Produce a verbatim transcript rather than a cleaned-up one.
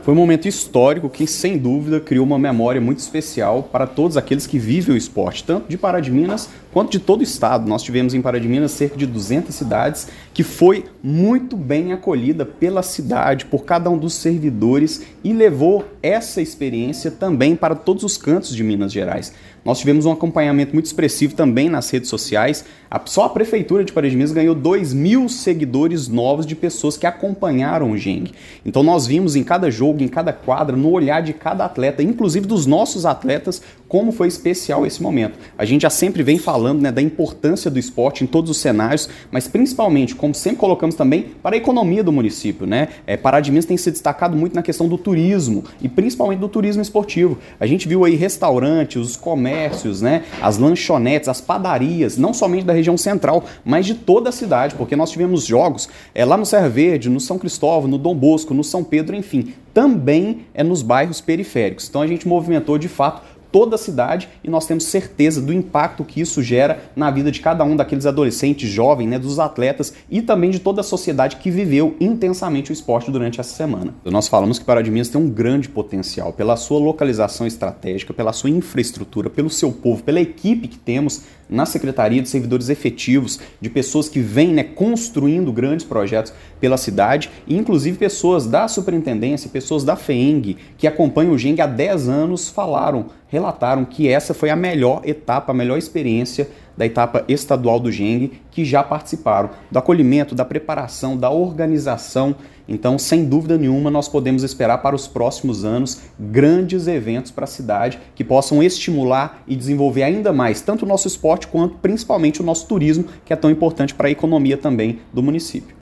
Foi um momento histórico que, sem dúvida, criou uma memória muito especial para todos aqueles que vivem o esporte, tanto de Pará de Minas quanto de todo o estado. Nós tivemos em Pará de Minas cerca de duzentas cidades, que foi muito bem acolhida pela cidade, por cada um dos servidores, e levou essa experiência também para todos os cantos de Minas Gerais. Nós tivemos um acompanhamento muito expressivo também nas redes sociais. Só a Prefeitura de Pará de Minas ganhou dois mil seguidores novos de pessoas que acompanharam o Geng. Então nós vimos em cada jogo, em cada quadra, no olhar de cada atleta, inclusive dos nossos atletas, como foi especial esse momento. A gente já sempre vem falando, né, da importância do esporte em todos os cenários, mas principalmente, como sempre colocamos também, para a economia do município, né? É, Pará de Minas tem se destacado muito na questão do turismo, e principalmente do turismo esportivo. A gente viu aí restaurantes, os comércios, né, as lanchonetes, as padarias, não somente da região central, mas de toda a cidade, porque nós tivemos jogos é, lá no Serra Verde, no São Cristóvão, no Dom Bosco, no São Pedro, enfim, também é nos bairros periféricos. Então a gente movimentou de fato toda a cidade e nós temos certeza do impacto que isso gera na vida de cada um daqueles adolescentes, jovens, né, dos atletas e também de toda a sociedade que viveu intensamente o esporte durante essa semana. Então, nós falamos que Pará de Minas tem um grande potencial pela sua localização estratégica, pela sua infraestrutura, pelo seu povo, pela equipe que temos na Secretaria de Servidores Efetivos, de pessoas que vêm, né, construindo grandes projetos pela cidade, e inclusive pessoas da Superintendência, pessoas da FEENG, que acompanham o Geng há dez anos, falaram, relataram que essa foi a melhor etapa, a melhor experiência da etapa estadual do Geng, que já participaram do acolhimento, da preparação, da organização. Então, sem dúvida nenhuma, nós podemos esperar para os próximos anos grandes eventos para a cidade que possam estimular e desenvolver ainda mais tanto o nosso esporte quanto principalmente o nosso turismo, que é tão importante para a economia também do município.